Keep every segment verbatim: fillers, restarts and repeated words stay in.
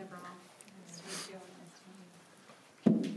Deborah. Nice to meet you. Nice to meet you.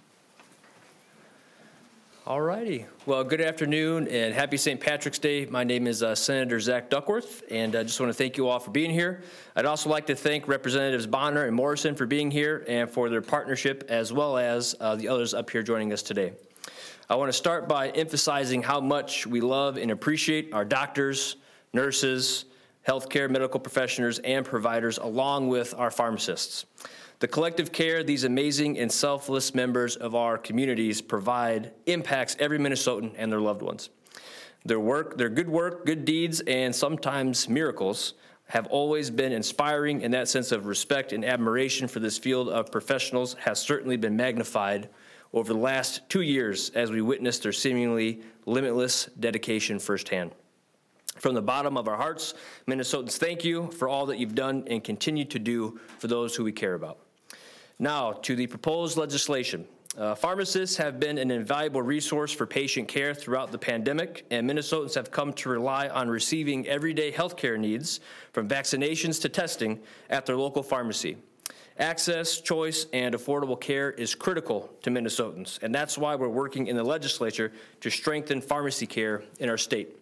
All righty. Well, good afternoon and happy Saint Patrick's Day. My name is uh, Senator Zach Duckworth, and I just want to thank you all for being here. I'd also like to thank Representatives Bonner and Morrison for being here and for their partnership, as well as uh, the others up here joining us today. I want to start by emphasizing how much we love and appreciate our doctors, nurses, healthcare, medical professionals, and providers, along with our pharmacists. The collective care these amazing and selfless members of our communities provide impacts every Minnesotan and their loved ones. Their work, their good work, good deeds, and sometimes miracles have always been inspiring, and that sense of respect and admiration for this field of professionals has certainly been magnified over the last two years as we witnessed their seemingly limitless dedication firsthand. From the bottom of our hearts, Minnesotans, thank you for all that you've done and continue to do for those who we care about. Now, to the proposed legislation. Uh, pharmacists have been an invaluable resource for patient care throughout the pandemic, and Minnesotans have come to rely on receiving everyday health care needs, from vaccinations to testing, at their local pharmacy. Access, choice, and affordable care is critical to Minnesotans, and that's why we're working in the legislature to strengthen pharmacy care in our state.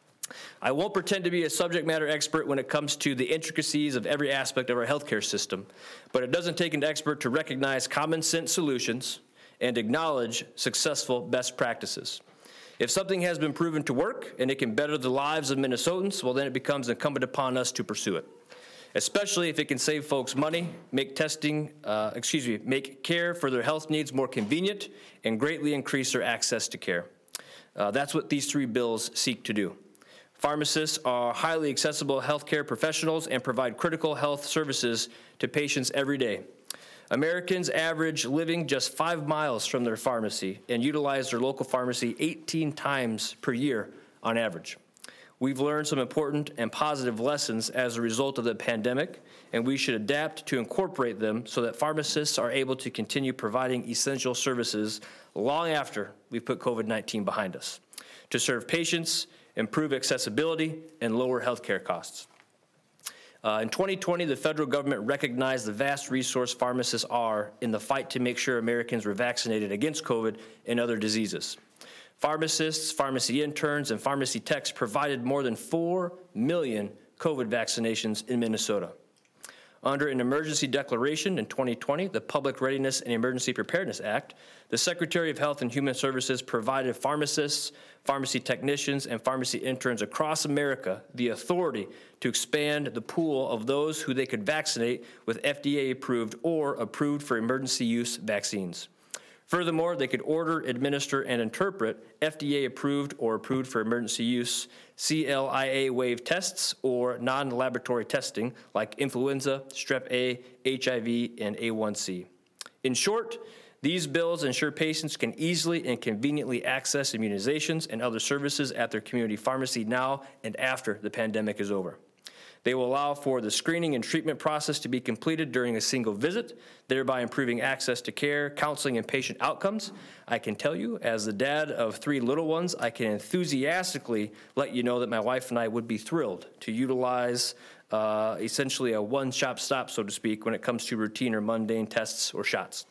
I won't pretend to be a subject matter expert when it comes to the intricacies of every aspect of our healthcare system, but it doesn't take an expert to recognize common sense solutions and acknowledge successful best practices. If something has been proven to work and it can better the lives of Minnesotans, well, then it becomes incumbent upon us to pursue it, especially if it can save folks money, make testing, uh, excuse me, make care for their health needs more convenient, and greatly increase their access to care. Uh, that's what these three bills seek to do. Pharmacists are highly accessible healthcare professionals and provide critical health services to patients every day. Americans average living just five miles from their pharmacy and utilize their local pharmacy eighteen times per year on average. We've learned some important and positive lessons as a result of the pandemic, and we should adapt to incorporate them so that pharmacists are able to continue providing essential services long after we've put COVID nineteen behind us, to serve patients, improve accessibility, and lower healthcare costs. Uh, in twenty twenty, the federal government recognized the vast resource pharmacists are in the fight to make sure Americans were vaccinated against COVID and other diseases. Pharmacists, pharmacy interns, and pharmacy techs provided more than four million COVID vaccinations in Minnesota. Under an emergency declaration in twenty twenty, the Public Readiness and Emergency Preparedness Act, the Secretary of Health and Human Services provided pharmacists, pharmacy technicians, and pharmacy interns across America the authority to expand the pool of those who they could vaccinate with F D A-approved or approved for emergency use vaccines. Furthermore, they could order, administer, and interpret F D A-approved or approved for emergency use C L I A-waived tests or non-laboratory testing like influenza, strep A, H I V, and A one C. In short, these bills ensure patients can easily and conveniently access immunizations and other services at their community pharmacy now and after the pandemic is over. They will allow for the screening and treatment process to be completed during a single visit, thereby improving access to care, counseling, and patient outcomes. I can tell you, as the dad of three little ones, I can enthusiastically let you know that my wife and I would be thrilled to utilize uh, essentially a one-stop stop, so to speak, when it comes to routine or mundane tests or shots.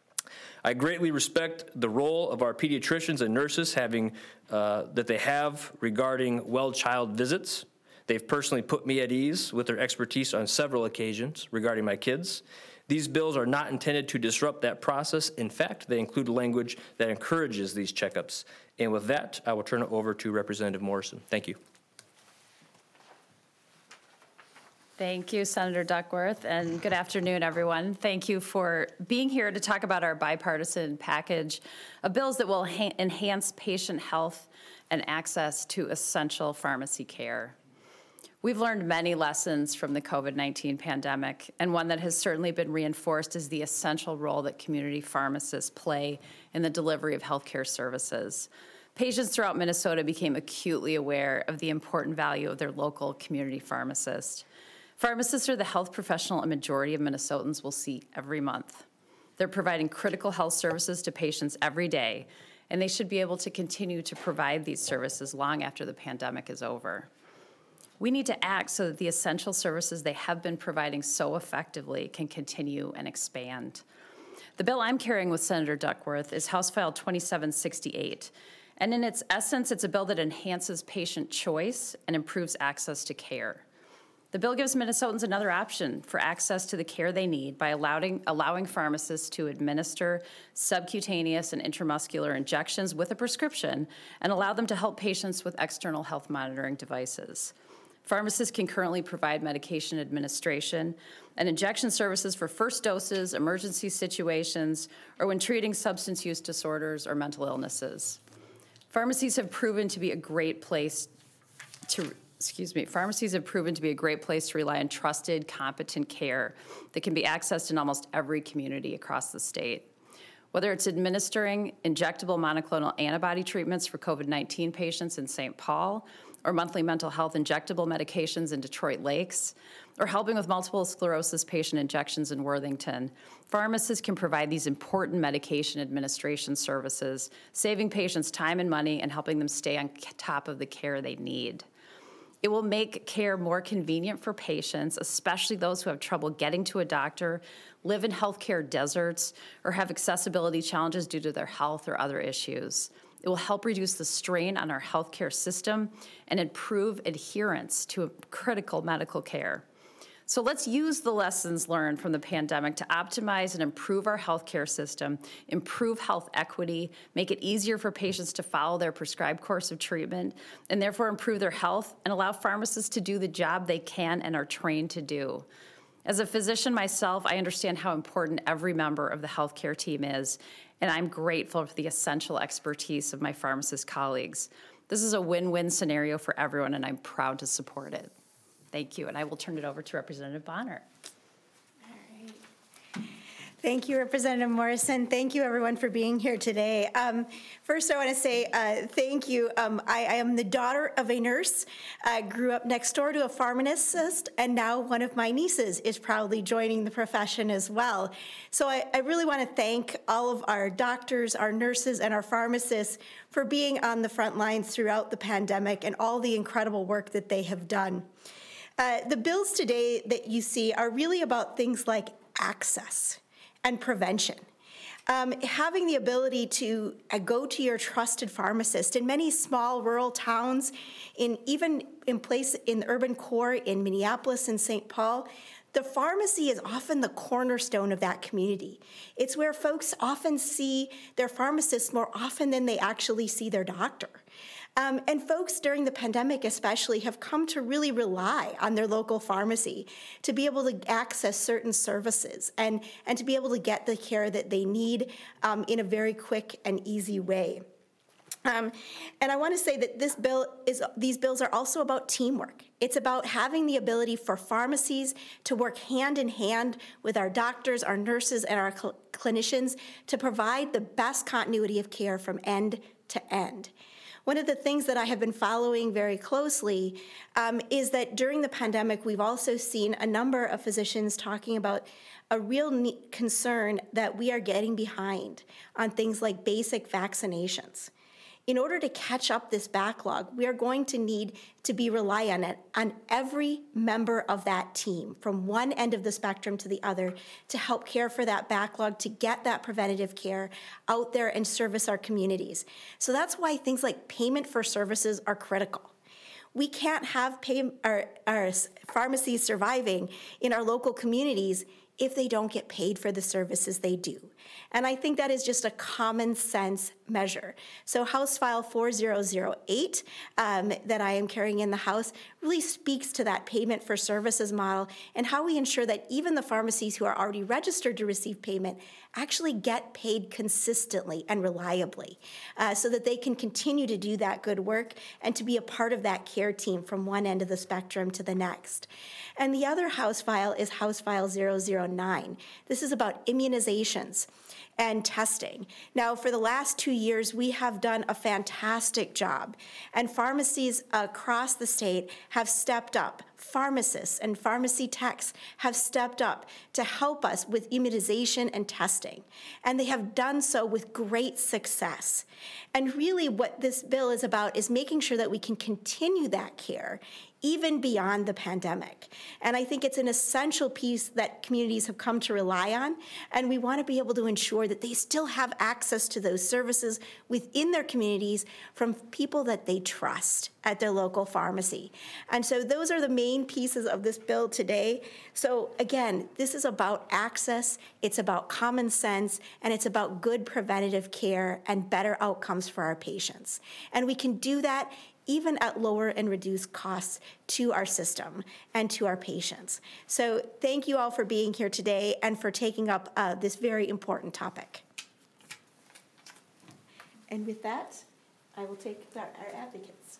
I greatly respect the role of our pediatricians and nurses having uh, that they have regarding well-child visits. They've personally put me at ease with their expertise on several occasions regarding my kids. These bills are not intended to disrupt that process. In fact, they include language that encourages these checkups. And with that, I will turn it over to Representative Morrison. Thank you. Thank you, Senator Duckworth, and good afternoon, everyone. Thank you for being here to talk about our bipartisan package of bills that will ha- enhance patient health and access to essential pharmacy care. We've learned many lessons from the COVID nineteen pandemic, and one that has certainly been reinforced is the essential role that community pharmacists play in the delivery of healthcare services. Patients throughout Minnesota became acutely aware of the important value of their local community pharmacist. Pharmacists are the health professional a majority of Minnesotans will see every month. They're providing critical health services to patients every day, and they should be able to continue to provide these services long after the pandemic is over. We need to act so that the essential services they have been providing so effectively can continue and expand. The bill I'm carrying with Senator Duckworth is House File twenty-seven sixty-eight, and in its essence, it's a bill that enhances patient choice and improves access to care. The bill gives Minnesotans another option for access to the care they need by allowing, allowing pharmacists to administer subcutaneous and intramuscular injections with a prescription and allow them to help patients with external health monitoring devices. Pharmacists can currently provide medication administration and injection services for first doses, emergency situations, or when treating substance use disorders or mental illnesses. Pharmacies have proven to be a great place to Excuse me, pharmacies have proven to be a great place to rely on trusted, competent care that can be accessed in almost every community across the state. Whether it's administering injectable monoclonal antibody treatments for COVID nineteen patients in Saint Paul, or monthly mental health injectable medications in Detroit Lakes, or helping with multiple sclerosis patient injections in Worthington, pharmacists can provide these important medication administration services, saving patients time and money and helping them stay on top of the care they need. It will make care more convenient for patients, especially those who have trouble getting to a doctor, live in healthcare deserts, or have accessibility challenges due to their health or other issues. It will help reduce the strain on our healthcare system and improve adherence to critical medical care. So let's use the lessons learned from the pandemic to optimize and improve our healthcare system, improve health equity, make it easier for patients to follow their prescribed course of treatment, and therefore improve their health and allow pharmacists to do the job they can and are trained to do. As a physician myself, I understand how important every member of the healthcare team is, and I'm grateful for the essential expertise of my pharmacist colleagues. This is a win-win scenario for everyone, and I'm proud to support it. Thank you, and I will turn it over to Representative Bonner. All right. Thank you, Representative Morrison. Thank you, everyone, for being here today. Um, first, I want to say uh, thank you. Um, I, I am the daughter of a nurse. I grew up next door to a pharmacist, and now one of my nieces is proudly joining the profession as well. So I, I really want to thank all of our doctors, our nurses, and our pharmacists for being on the front lines throughout the pandemic and all the incredible work that they have done. Uh, the bills today that you see are really about things like access and prevention. Um, having the ability to uh, go to your trusted pharmacist in many small rural towns, in even in place in the urban core in Minneapolis and Saint Paul, the pharmacy is often the cornerstone of that community. It's where folks often see their pharmacist more often than they actually see their doctor. Um, and folks during the pandemic especially have come to really rely on their local pharmacy to be able to access certain services and, and to be able to get the care that they need um, in a very quick and easy way. Um, and I want to say that this bill is, these bills are also about teamwork. It's about having the ability for pharmacies to work hand in hand with our doctors, our nurses, and our cl- clinicians to provide the best continuity of care from end to end. One of the things that I have been following very closely um, is that during the pandemic, we've also seen a number of physicians talking about a real ne- concern that we are getting behind on things like basic vaccinations. In order to catch up this backlog, we are going to need to be reliant on, on every member of that team from one end of the spectrum to the other to help care for that backlog, to get that preventative care out there and service our communities. So that's why things like payment for services are critical. We can't have pay, our, our pharmacies surviving in our local communities if they don't get paid for the services they do. And I think that is just a common sense measure. So House File four thousand eight um, that I am carrying in the House really speaks to that payment for services model and how we ensure that even the pharmacies who are already registered to receive payment actually get paid consistently and reliably uh, so that they can continue to do that good work and to be a part of that care team from one end of the spectrum to the next. And the other House file is House File zero zero nine. This is about immunizations and testing. Now, for the last two years, we have done a fantastic job, and pharmacies across the state have stepped up. Pharmacists and pharmacy techs have stepped up to help us with immunization and testing, and they have done so with great success. And really what this bill is about is making sure that we can continue that care even beyond the pandemic. And I think it's an essential piece that communities have come to rely on, and we want to be able to ensure that they still have access to those services within their communities from people that they trust at their local pharmacy. And so those are the main pieces of this bill today. So again, this is about access, it's about common sense, and it's about good preventative care and better outcomes for our patients. And we can do that even at lower and reduced costs to our system and to our patients. So thank you all for being here today and for taking up uh, this very important topic. And with that, I will take our advocates.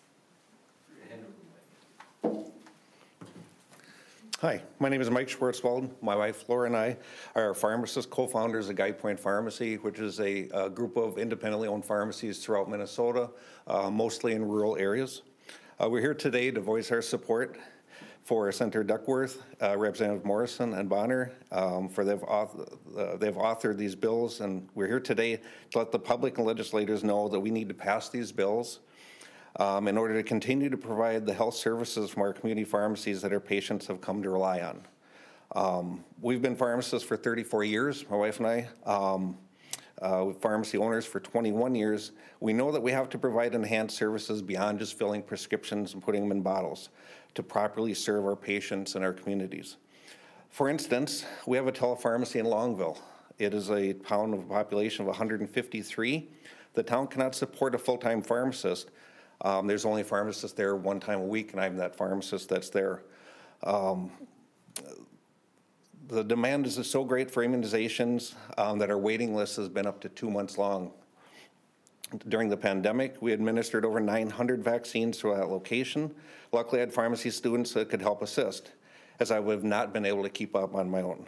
Hi, my name is Mike Schwartzwald. My wife Laura and I are pharmacists, co-founders of Guide Point Pharmacy, which is a, a group of independently owned pharmacies throughout Minnesota, uh, mostly in rural areas. Uh, we're here today to voice our support for Senator Duckworth, uh, Representative Morrison, and Bonner, um, for they've, author, uh, they've authored these bills, and we're here today to let the public and legislators know that we need to pass these bills Um, in order to continue to provide the health services from our community pharmacies that our patients have come to rely on. Um, we've been pharmacists for thirty-four years, my wife and I, um, uh, with pharmacy owners for twenty-one years. We know that we have to provide enhanced services beyond just filling prescriptions and putting them in bottles to properly serve our patients and our communities. For instance, we have a telepharmacy in Longville. It is a town of a population of one hundred fifty-three. The town cannot support a full-time pharmacist. Um, there's only a pharmacist there one time a week, and I'm that pharmacist that's there. Um, the demand is so great for immunizations um, that our waiting list has been up to two months long. During the pandemic, we administered over nine hundred vaccines to that location. Luckily, I had pharmacy students that could help assist, as I would have not been able to keep up on my own.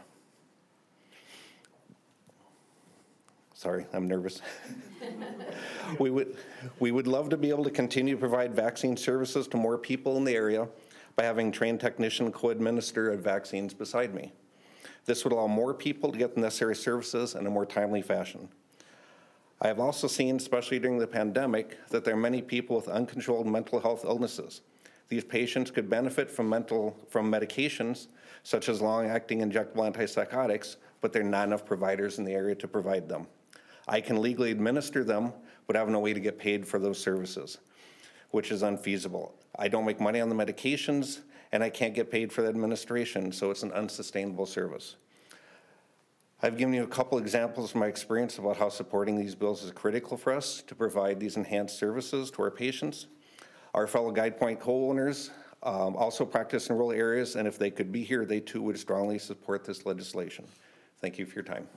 Sorry, I'm nervous. we would we would love to be able to continue to provide vaccine services to more people in the area by having trained technicians co-administer vaccines beside me. This would allow more people to get the necessary services in a more timely fashion. I have also seen, especially during the pandemic, that there are many people with uncontrolled mental health illnesses. These patients could benefit from mental from medications such as long-acting injectable antipsychotics, but there are not enough providers in the area to provide them. I can legally administer them, but have no way to get paid for those services, which is unfeasible. I don't make money on the medications, and I can't get paid for the administration, so it's an unsustainable service. I've given you a couple examples from my experience about how supporting these bills is critical for us to provide these enhanced services to our patients. Our fellow Guide Point co-owners um, also practice in rural areas, and if they could be here, they too would strongly support this legislation. Thank you for your time.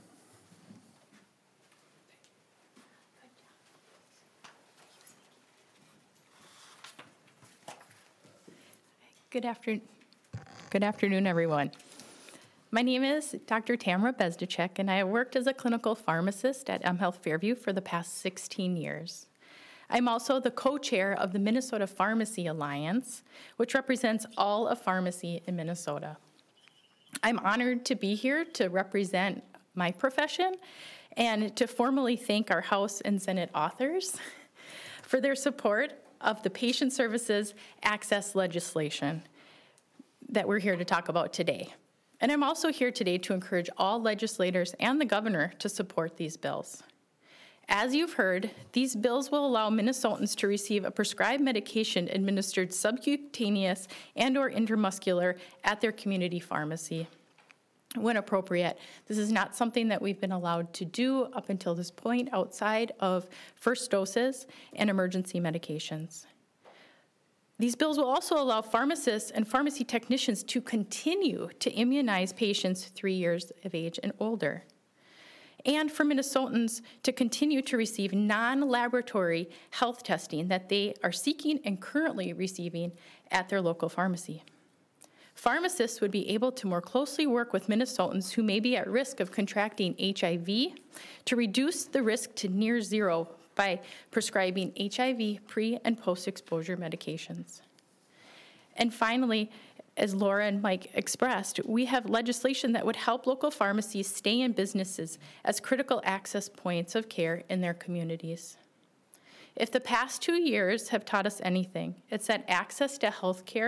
Good afternoon, good afternoon, everyone. My name is Doctor Tamara Bezdicek, and I have worked as a clinical pharmacist at mHealth Fairview for the past sixteen years. I'm also the co-chair of the Minnesota Pharmacy Alliance, which represents all of pharmacy in Minnesota. I'm honored to be here to represent my profession and to formally thank our House and Senate authors for their support of the patient services access legislation that we're here to talk about today. And I'm also here today to encourage all legislators and the governor to support these bills. As you've heard, these bills will allow Minnesotans to receive a prescribed medication administered subcutaneous and or intramuscular at their community pharmacy when appropriate. This is not something that we've been allowed to do up until this point outside of first doses and emergency medications. These bills will also allow pharmacists and pharmacy technicians to continue to immunize patients three years of age and older, and for Minnesotans to continue to receive non-laboratory health testing that they are seeking and currently receiving at their local pharmacy. Pharmacists would be able to more closely work with Minnesotans who may be at risk of contracting H I V to reduce the risk to near zero by prescribing H I V pre- and post-exposure medications. And finally, as Laura and Mike expressed, we have legislation that would help local pharmacies stay in businesses as critical access points of care in their communities. If the past two years have taught us anything, it's that access to health care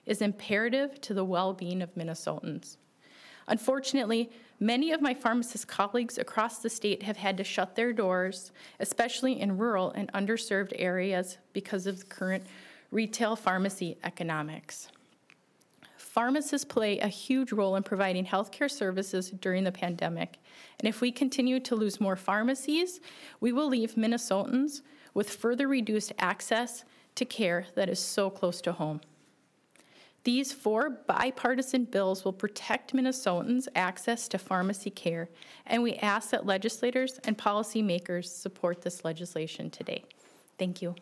is imperative to the well-being of Minnesotans. Unfortunately, many of my pharmacist colleagues across the state have had to shut their doors, especially in rural and underserved areas because of the current retail pharmacy economics. Pharmacists play a huge role in providing healthcare services during the pandemic, and if we continue to lose more pharmacies, we will leave Minnesotans with further reduced access to care that is so close to home. These four bipartisan bills will protect Minnesotans' access to pharmacy care, and we ask that legislators and policymakers support this legislation today. Thank you.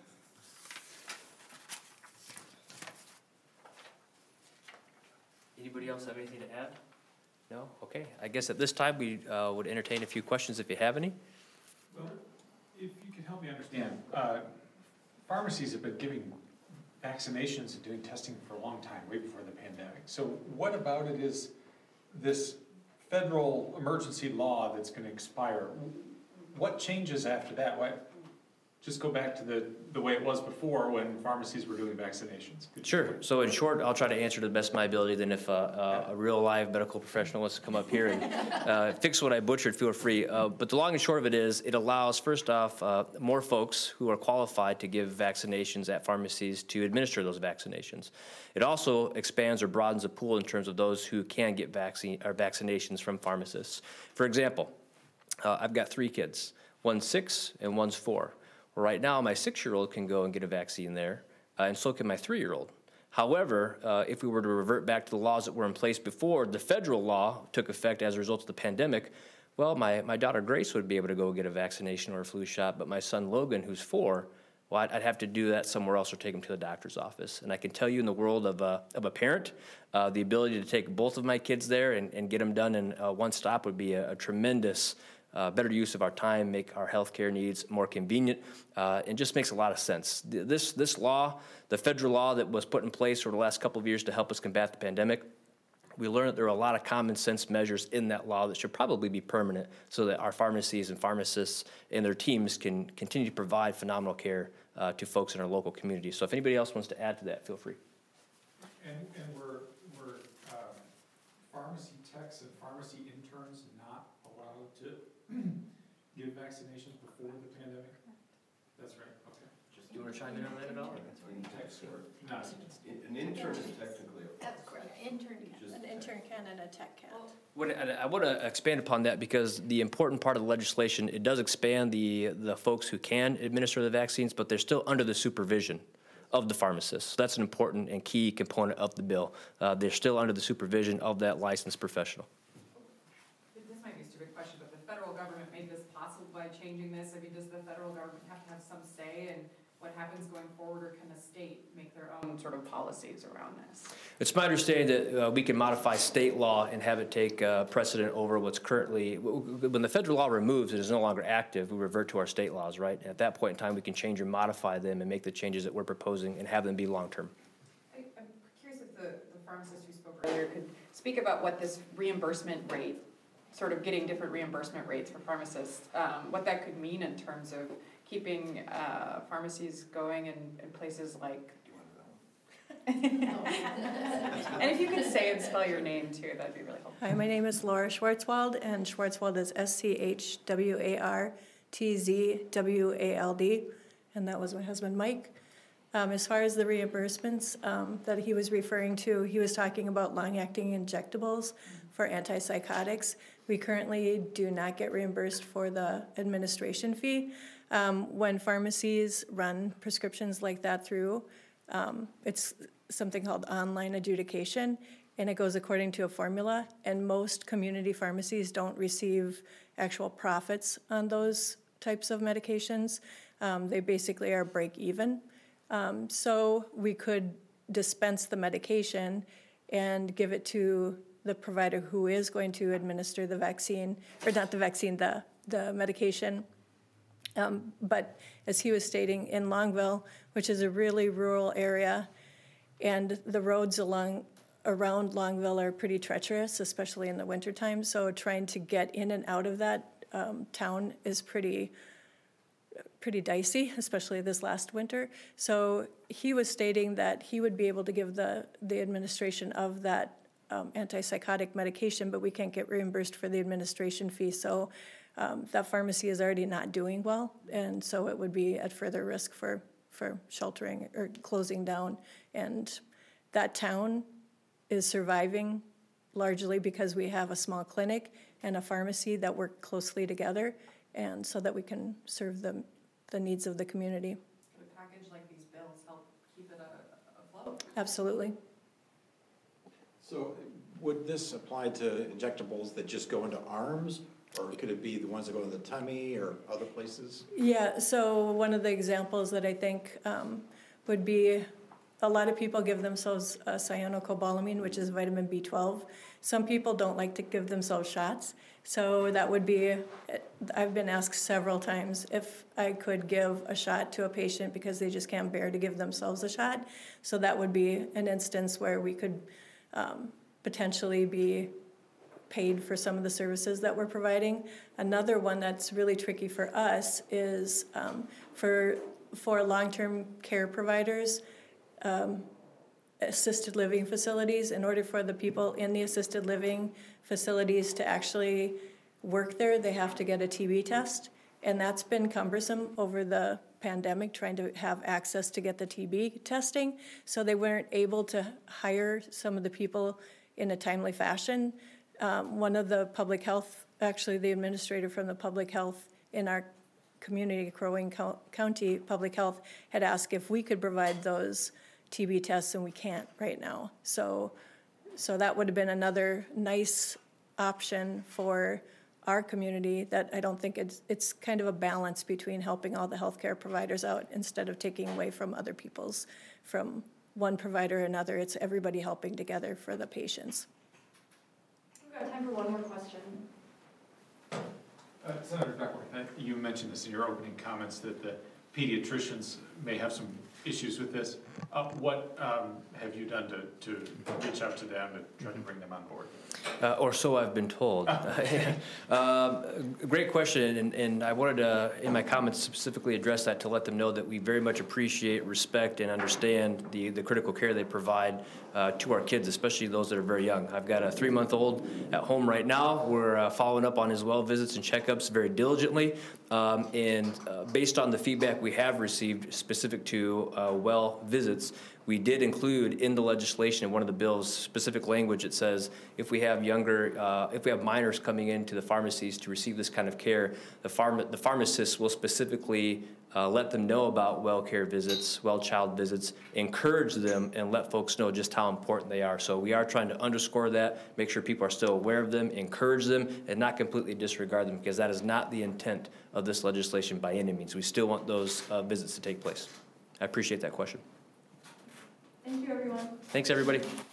Anybody else have anything to add? No? Okay. I guess at this time, we uh, would entertain a few questions if you have any. Well, if you can help me understand, uh, pharmacies have been giving vaccinations and doing testing for a long time, way before the pandemic. So what about it is this federal emergency law that's going to expire? What changes after that? Why, just go back to the, the way it was before when pharmacies were doing vaccinations. Could Sure. So in short, I'll try to answer to the best of my ability. Then if uh, uh, a real live medical professional wants to come up here and uh, fix what I butchered, feel free. Uh, but the long and short of it is it allows, first off, uh, more folks who are qualified to give vaccinations at pharmacies to administer those vaccinations. It also expands or broadens the pool in terms of those who can get vaccine or vaccinations from pharmacists. For example, uh, I've got three kids. One's six and one's four. Well, right now, my six-year-old can go and get a vaccine there, uh, and so can my three-year-old. However, uh, if we were to revert back to the laws that were in place before the federal law took effect as a result of the pandemic, well, my, my daughter Grace would be able to go get a vaccination or a flu shot, but my son Logan, who's four, well, I'd, I'd have to do that somewhere else or take him to the doctor's office. And I can tell you in the world of a, of a parent, uh, the ability to take both of my kids there and, and get them done in uh, one stop would be a, a tremendous Uh, better use of our time, make our healthcare needs more convenient, uh, and just makes a lot of sense. This this law, the federal law that was put in place over the last couple of years to help us combat the pandemic, we learned that there are a lot of common sense measures in that law that should probably be permanent so that our pharmacies and pharmacists and their teams can continue to provide phenomenal care uh, to folks in our local community. So if anybody else wants to add to that, feel free. And, and were, were um, pharmacy techs and pharmacy interns not allowed to give vaccinations before the pandemic? That's right, okay. Do you want to chime in on that at all? Techs were not. An intern is technically a That's correct. Intern can, an intern can and a tech can't. What, I want to expand upon that because the important part of the legislation, it does expand the, the folks who can administer the vaccines, but they're still under the supervision of the pharmacists. So that's an important and key component of the bill. Uh, they're still under the supervision of that licensed professional. This might be a stupid question, but the federal government made this possible by changing this. I mean, does the federal government have to have some say in what happens going forward, or can the state make their own sort of policies around this? It's my understanding that uh, we can modify state law and have it take uh, precedent over what's currently, when the federal law removes, it is no longer active, we revert to our state laws, right? And at that point in time, we can change or modify them and make the changes that we're proposing and have them be long-term. I, I'm curious if the, the pharmacist who spoke earlier could speak about what this reimbursement rate, sort of getting different reimbursement rates for pharmacists, um, what that could mean in terms of keeping uh, pharmacies going in, in places like. And if you could say and spell your name too, that'd be really helpful. Hi, my name is Laura Schwartzwald, and Schwartzwald is S C H W A R T Z W A L D, and that was my husband, Mike. Um, as far as the reimbursements um, that he was referring to, he was talking about long-acting injectables for antipsychotics. We currently do not get reimbursed for the administration fee. Um, when pharmacies run prescriptions like that through, um, it's something called online adjudication, and it goes according to a formula, and most community pharmacies don't receive actual profits on those types of medications. Um, they basically are break even. Um, so we could dispense the medication and give it to the provider who is going to administer the vaccine, or not the vaccine, the, the medication. Um, but as he was stating, in Longville, which is a really rural area, and the roads along around Longville are pretty treacherous, especially in the wintertime, so trying to get in and out of that um, town is pretty pretty dicey, especially this last winter. So he was stating that he would be able to give the, the administration of that um, antipsychotic medication, but we can't get reimbursed for the administration fee. So um, that pharmacy is already not doing well, and so it would be at further risk for, for sheltering or closing down. And that town is surviving largely because we have a small clinic and a pharmacy that work closely together, and so that we can serve the, the needs of the community. Could a package like these bills help keep it a- afloat? Absolutely. So would this apply to injectables that just go into arms, or could it be the ones that go in the tummy or other places? Yeah, so one of the examples that I think um, would be, a lot of people give themselves uh, cyanocobalamin, which is vitamin B twelve. Some people don't like to give themselves shots. So that would be, I've been asked several times if I could give a shot to a patient because they just can't bear to give themselves a shot. So that would be an instance where we could um, potentially be paid for some of the services that we're providing. Another one that's really tricky for us is um, for, for long-term care providers, um, assisted living facilities. In order for the people in the assisted living facilities to actually work there, they have to get a T B test. And that's been cumbersome over the pandemic, trying to have access to get the T B testing. So they weren't able to hire some of the people in a timely fashion. Um, one of the public health, actually the administrator from the public health in our community, Crow Wing County Public Health, had asked if we could provide those T B tests, and we can't right now. So, so that would have been another nice option for our community that I don't think it's, it's kind of a balance between helping all the healthcare providers out instead of taking away from other people's, from one provider or another. It's everybody helping together for the patients. We've got time for one more question. Uh, Senator Duckworth, uh, you mentioned this in your opening comments that the pediatricians may have some issues with this. Uh, what um, have you done to, to reach out to them and try to bring them on board? Uh, or so I've been told. um, great question, and, and I wanted to, in my comments, specifically address that to let them know that we very much appreciate, respect, and understand the, the critical care they provide uh, to our kids, especially those that are very young. I've got a three-month-old at home right now. We're uh, following up on his well visits and checkups very diligently, um, and uh, based on the feedback we have received specific to uh, well visits, we did include in the legislation, in one of the bills, specific language that says if we have younger, uh, if we have minors coming into the pharmacies to receive this kind of care, the, pharma, the pharmacists will specifically uh, let them know about well care visits, well child visits, encourage them, and let folks know just how important they are. So we are trying to underscore that, make sure people are still aware of them, encourage them, and not completely disregard them, because that is not the intent of this legislation by any means. We still want those uh, visits to take place. I appreciate that question. Thank you, everyone. Thanks, everybody.